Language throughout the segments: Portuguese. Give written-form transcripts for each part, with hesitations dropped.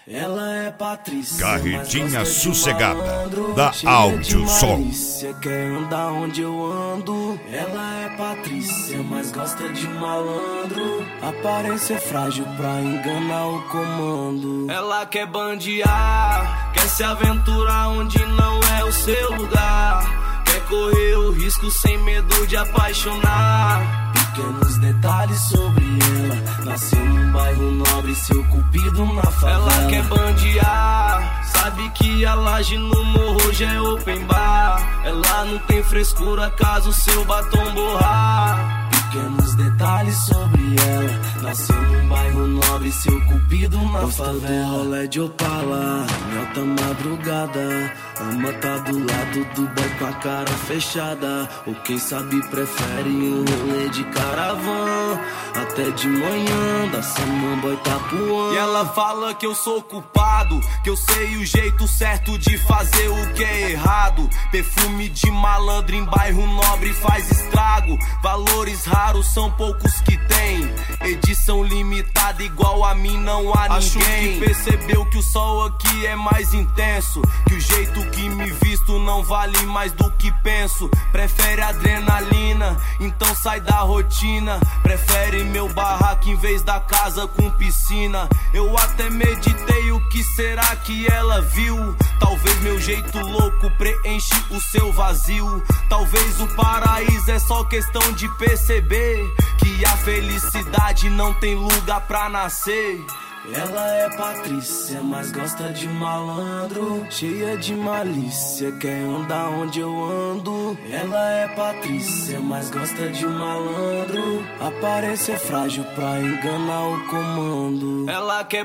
Ela é Patrícia, Carretinha sossegada da Áudio Som. Quer andar onde eu ando. Ela é Patrícia, mas gosta de malandro. Aparência é frágil pra enganar o comando. Ela quer bandear, quer se aventurar onde não é o seu lugar. Quer correr o risco sem medo de apaixonar. Pequenos detalhes sobre ela. Nasceu num bairro nobre, seu cupido na favela. Ela quer bandear, sabe que a laje no morro já é open bar. Ela não tem frescura caso seu batom borrar. Pequenos detalhes sobre ela. Nasceu num bairro nobre, seu cupido na favela. Rolê de Opala, em alta madrugada. Ama tá do lado do boy com a cara fechada. Ou quem sabe prefere um rolê de caravan. Até de manhã, da Samambaia Itapuã. E ela fala que eu sou culpado, que eu sei o jeito certo de fazer o que é errado. Perfume de malandro em bairro nobre faz estrago. Valores raros são poucos que tem. Edição limitada igual a mim não há ninguém. Acho que percebeu que o sol aqui é mais intenso. Que o jeito que me visto não vale mais do que penso. Prefere adrenalina, então sai da rotina. Prefere meu barraco em vez da casa com piscina. Eu até meditei o que será que ela viu. Talvez meu jeito louco preenche o seu vazio. Talvez o paraíso é só questão de perceber que a felicidade não tem lugar pra nascer. Ela é Patrícia, mas gosta de malandro. Cheia de malícia, quer andar onde eu ando. Ela é Patrícia, mas gosta de malandro. Aparência é frágil pra enganar o comando. Ela quer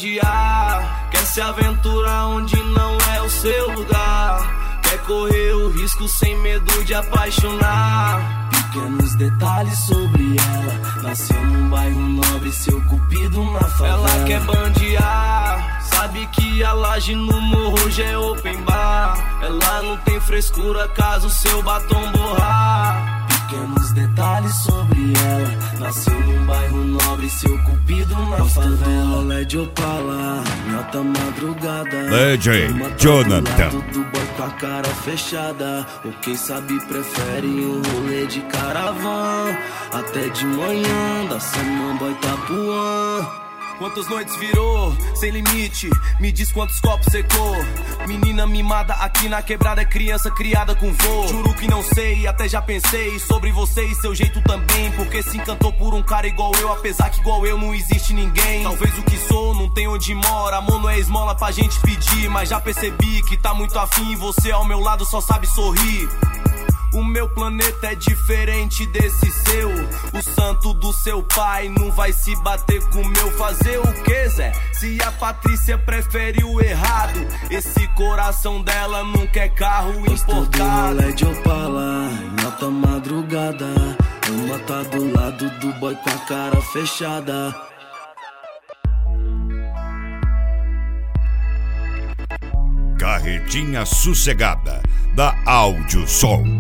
bandear, quer se aventurar onde não é o seu lugar. Quer correr o risco sem medo de apaixonar. Pequenos detalhes sobre ela. Nasceu num bairro nobre, seu cupido na favela. Ela quer bandear, sabe que a laje no morro já é open bar. Ela não tem frescura caso seu batom borrar. Pequenos detalhes sobre ela. Nasceu num bairro nobre, seu cupido na favela. Rolê de Opala, em alta madrugada. DJ Jonathan. Do boy com a cara fechada. Ou quem sabe prefere um rolê de caravan. Até de manhã, da Samambaia Itapuã. Quantas noites virou, sem limite, me diz quantos copos secou. Menina mimada aqui na quebrada, é criança criada com vô. Juro que não sei, até já pensei sobre você e seu jeito também. Porque se encantou por um cara igual eu, apesar que igual eu não existe ninguém. Talvez o que sou não tem onde mora, amor não é esmola pra gente pedir. Mas já percebi que tá muito afim e você ao meu lado só sabe sorrir. O meu planeta é diferente desse seu. O santo do seu pai não vai se bater com o meu. Fazer o que, Zé? Se a Patrícia prefere o errado. Esse coração dela não quer carro importado. Rolê de Opala, em alta madrugada. Uma tá do lado do boy com a cara fechada. Carretinha sossegada da Áudio Som.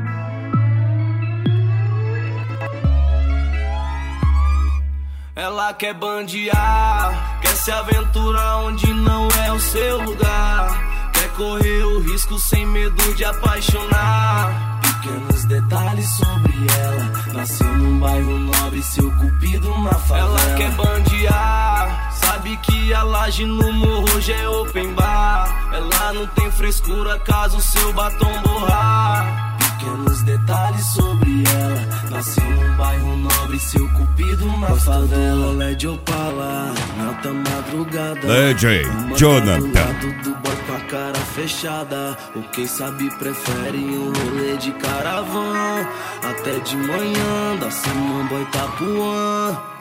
Ela quer bandear, quer se aventurar onde não é o seu lugar. Quer correr o risco sem medo de apaixonar. Pequenos detalhes sobre ela. Nasceu num bairro nobre, seu cupido na favela. Ela quer bandear, sabe que a laje no morro já é open bar. Ela não tem frescura caso seu batom borrar. Pequenos detalhes sobre ela. Nasceu num bairro nobre, seu cupido na favela. Rolê de Opala, em alta madrugada. DJ Jonathan. Do lado do boy com a cara fechada. Ou quem sabe prefere um rolê de caravan. Até de manhã, da Samambaia Itapuã.